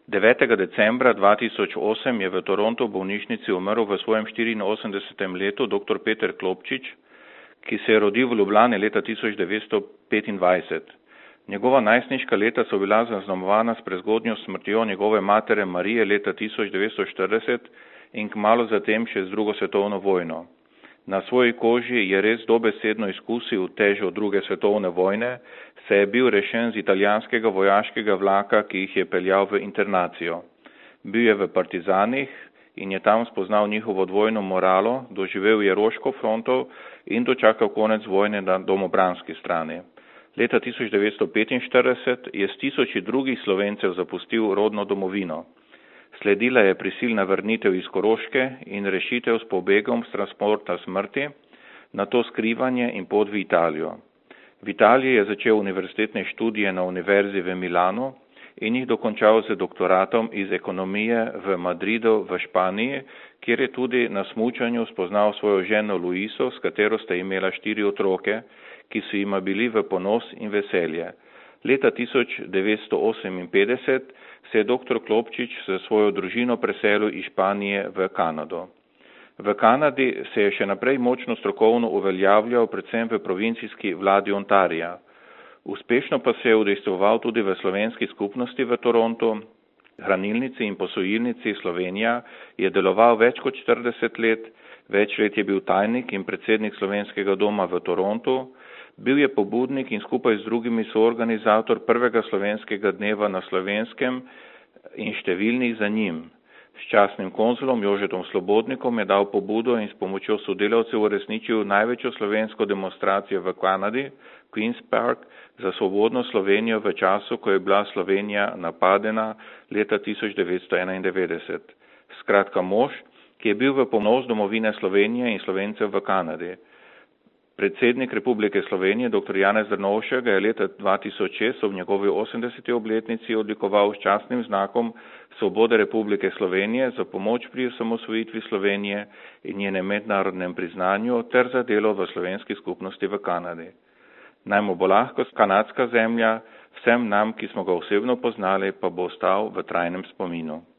9. decembra 2008 je v Torontu bolnišnici umrl v svojem 84. letu dr. Peter Klopčič, ki se je rodil v Ljubljani leta 1925. Njegova najstniška leta so bila zaznamovana s prezgodnjo smrtjo njegove matere Marije leta 1940 in kmalu zatem še z drugo svetovno vojno. Na svoji koži je res dobesedno izkusil težo druge svetovne vojne, saj je bil rešen z italijanskega vojaškega vlaka, ki jih je peljal v internacijo. Bil je v partizanih in je tam spoznal njihovo dvojno moralo, doživel je Roško fronto in dočakal konec vojne na domobranski strani. Leta 1945 je s tisoči drugih Slovencev zapustil rodno domovino. Sledila je prisilna vrnitev iz Koroške in rešitev s pobegom s transporta smrti, nato skrivanje in pot v Italijo. V Italiji je začel univerzitetne študije na univerzi v Milanu in jih dokončal z doktoratom iz ekonomije v Madridu v Španiji, kjer je tudi na smučanju spoznal svojo ženo Luiso, s katero sta imela 4 otroke, ki so jima bili v ponos in veselje. Leta 1958 se je dr. Klopčič s svojo družino preselil iz Španije v Kanado. V Kanadi se je še naprej močno strokovno uveljavljal predvsem v provincijski vladi Ontarija. Uspešno pa se je udejstvoval tudi v slovenski skupnosti v Torontu, hranilnici in posojilnici Slovenija je deloval več kot 40 let, več let je bil tajnik in predsednik slovenskega doma v Torontu, bil je pobudnik in skupaj z drugimi soorganizator prvega slovenskega dneva na Slovenskem in številnih za njim. S častnim konzulom Jožetom Slobodnikom je dal pobudo in s pomočjo sodelavcev uresničil največjo slovensko demonstracijo v Kanadi, Queen's Park, za svobodno Slovenijo v času, ko je bila Slovenija napadena leta 1991. Skratka mož, ki je bil v ponos domovine Slovenije in Slovencev v Kanadi. Predsednik Republike Slovenije, dr. Janez Drnovšek, ga je leta 2006 ob njegovi 80. obletnici odlikoval s častnim znakom Svobode Republike Slovenije za pomoč pri osamosvojitvi Slovenije in njenem mednarodnem priznanju ter za delo v slovenski skupnosti v Kanadi. Naj mu bo lahko kanadska zemlja, vsem nam, ki smo ga osebno poznali, pa bo ostal v trajnem spominu.